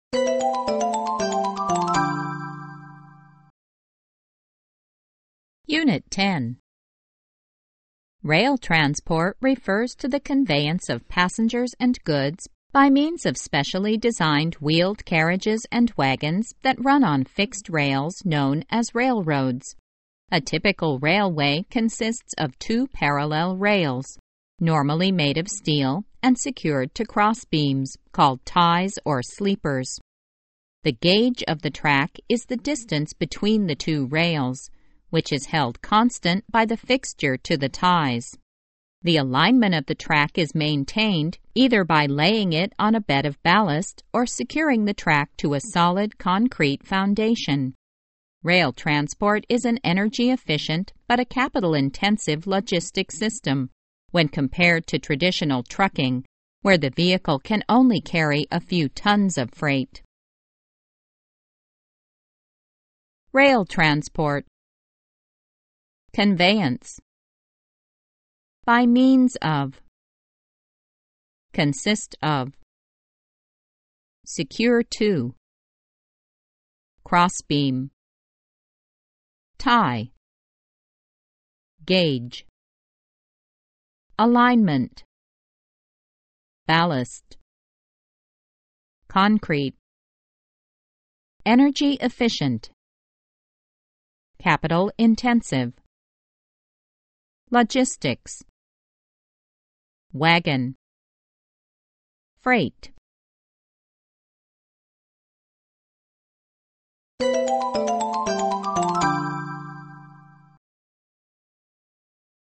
Unit 10. Rail transport refers to the conveyance of passengers and goods by means of specially designed wheeled carriages and wagons that run on fixed rails known as railroads. A typical railway consists of two parallel rails, normally made of steel and secured to crossbeams called ties or sleepers. The gauge of the track is the distance between the two rails, which is held constant by the fixture to the ties. The alignment of the track is maintained either by laying it on a bed of ballast or securing the track to a solid concrete foundation. Rail transport is an energy-efficient but a capital-intensive logistic system when compared to traditional trucking, where the vehicle can only carry a few tons of freight. Rail transport. Conveyance. By means of. Consist of. Secure to. Crossbeam. Tie. Gauge. Alignment. Ballast. Concrete. Energy efficient. Capital intensive. Logistics. Wagon. Freight.